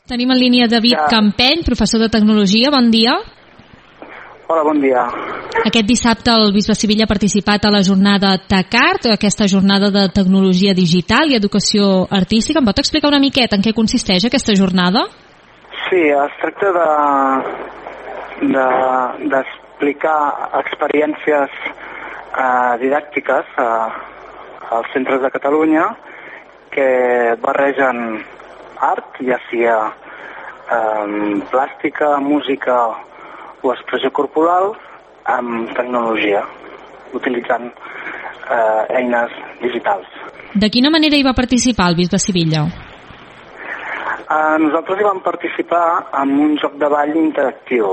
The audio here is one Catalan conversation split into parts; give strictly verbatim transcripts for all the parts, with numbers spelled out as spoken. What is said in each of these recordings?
Tenim en línia David ja. Campeny, professor de Tecnologia. Bon dia. Hola, bon dia. Aquest dissabte el Bisbe Sivilla ha participat a la jornada TechArt, aquesta jornada de tecnologia digital i educació artística. Em pot explicar una miqueta en què consisteix aquesta jornada? Sí, es tracta de d'explicar de, experiències eh, didàctiques eh, als centres de Catalunya que barregen art, ja sigui eh, plàstica, música o expressió corporal amb tecnologia, utilitzant eh, eines digitals. De quina manera hi va participar el Bisbe Sivilla? Eh, nosaltres hi vam participar en un joc de ball interactiu.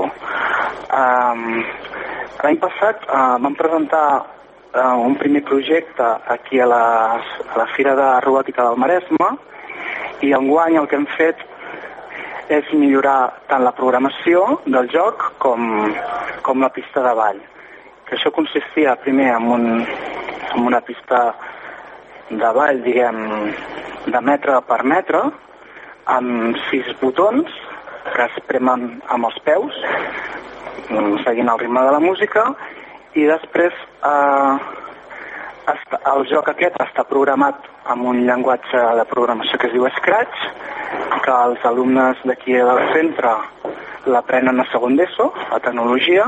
Eh, L'any passat eh, vam presentar eh, un primer projecte aquí a la, a la Fira de Robòtica del Maresme, i enguany el que hem fet és millorar tant la programació del joc com, com la pista de ball. Que això consistia primer en, un, en una pista de ball, diguem, de metre per metre, amb sis botons que es premen amb els peus, seguint el ritme de la música, i després eh, el joc aquest està programat amb un llenguatge de programació que es diu Scratch, que els alumnes d'aquí del centre l'aprenen a segon d'ESO, a tecnologia,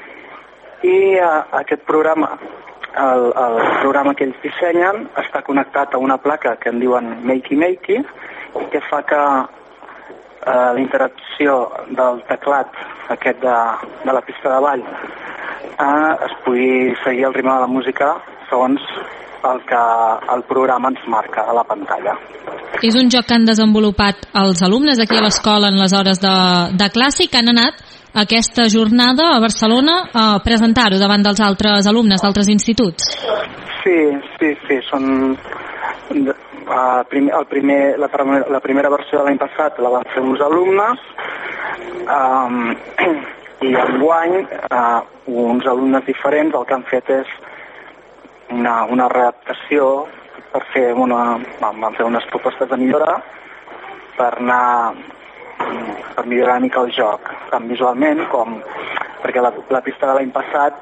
i eh, aquest programa, el, el programa que ells dissenyen, està connectat a una placa que en diuen Makey Makey, que fa que eh, la interacció del teclat aquest de, de la pista de ball eh, es pugui seguir el ritme de la música segons el que el programa ens marca a la pantalla. És un joc que han desenvolupat els alumnes aquí a l'escola en les hores de, de classe i que han anat a aquesta jornada a Barcelona a presentar-ho davant dels altres alumnes d'altres instituts. Sí, sí, sí, són... Uh, primer, el primer, la, la primera versió de l'any passat la van fer uns alumnes um, i enguany uh, uns alumnes diferents el que han fet és una, una readaptació per fer una, van fer unes propostes de millora per anar per millorar una mica el joc, tant visualment com perquè la, la pista de l'any passat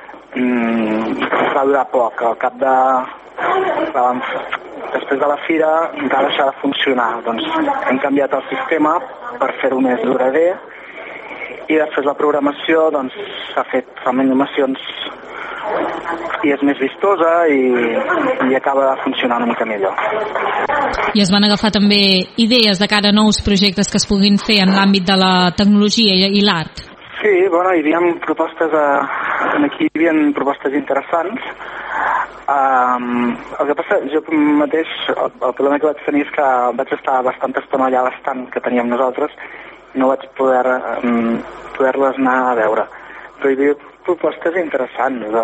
mm, va durar poc, al cap de la van, després de la fira va deixar de funcionar, doncs hem canviat el sistema per fer-ho més durader i després la programació doncs s'ha fet amb animacions i és més vistosa i, i acaba de funcionar una mica millor. I es van agafar també idees de cara a nous projectes que es puguin fer en l'àmbit de la tecnologia i, i l'art? Sí, bueno, hi havia propostes, a, aquí hi havia propostes interessants. Um, el que passa, jo mateix, el, el problema que vaig tenir és que vaig estar bastanta estona allà a l'estant que teníem nosaltres i no vaig poder, um, poder-les anar a veure. Però hi havia propostes interessants de,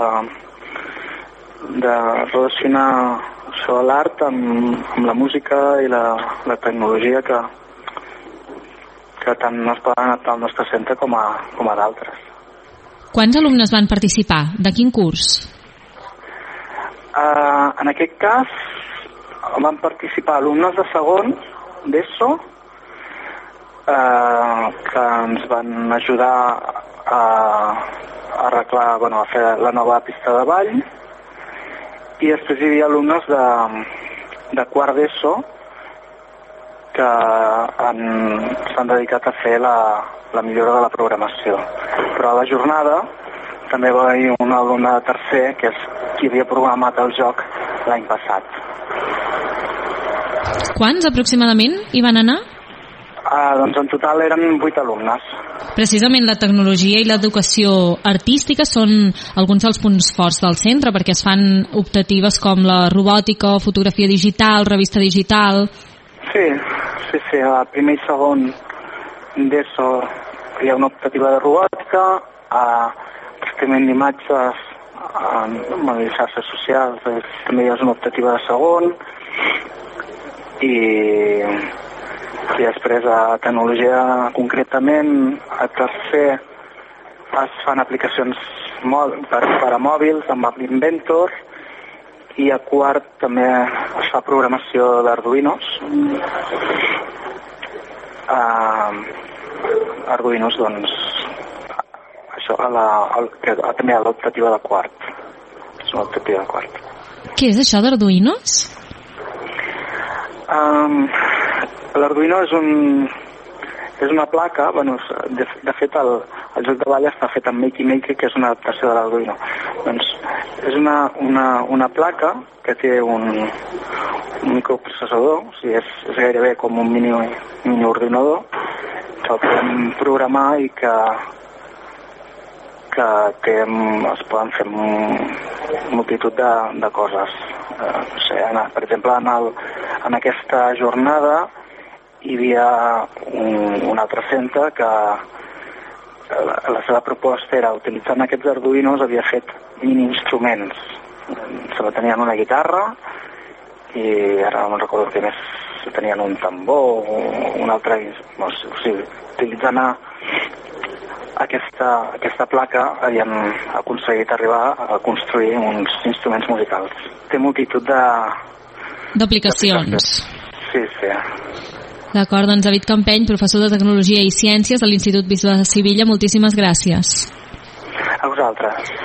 de relacionar això, l'art amb, amb la música i la, la tecnologia que, que tant es poden adaptar al nostre centre com a, com a d'altres. Quants alumnes van participar? De quin curs? Uh, en aquest cas van participar alumnes de segon d'ESO uh, que ens van ajudar a, a arreglar, bueno, a fer la nova pista de ball, i després hi havia alumnes de, de quart d'ESO que s'han dedicat a fer la, la millora de la programació. Però a la jornada també va haver un alumne de tercer que és qui havia programat el joc l'any passat. Quants aproximadament hi van anar? Ah, doncs en total eren vuit alumnes. Precisament la tecnologia i l'educació artística són alguns dels punts forts del centre, perquè es fan optatives com la robòtica, fotografia digital, revista digital... Sí, sí, sí, a primer i segon d'ESO hi ha una optativa de robòtica, a tractament d'imatges en les xarxes socials també hi ha una optativa de segon, i i després a tecnologia concretament a tercer es fan aplicacions per, per a mòbils amb App Inventor, i a quart també es fa programació d'Arduinos uh, Arduinos, doncs, això, a la, a, a, també a l'optativa de quart. És una optativa de quart. Què és això d'Arduinos? Um, L'Arduino és un... és una placa, bueno, de, de fet el, el joc de ball està fet amb Makey Maker, que és una adaptació de l'Arduino. Doncs és una, una, una placa que té un, un microprocessador, o sigui, és, és gairebé com un mini, mini ordinador, que el podem programar i que, que té, es poden fer multitud de, de coses. Eh, o sigui, per exemple, en, el, en aquesta jornada hi havia un, un altre centre que la, la seva proposta era, utilitzant aquests Arduinos, havia fet mini instruments. Se la tenien una guitarra i ara no recordo què més, tenien un tambor o un altre, no sé, o sigui, utilitzant a aquesta, aquesta placa havien aconseguit arribar a construir uns instruments musicals. Té multitud de d'aplicacions. Sí, sí. D'acord, doncs David Campeny, professor de Tecnologia i Ciències de l'Institut Bisbe de Sevilla, moltíssimes gràcies. A vosaltres.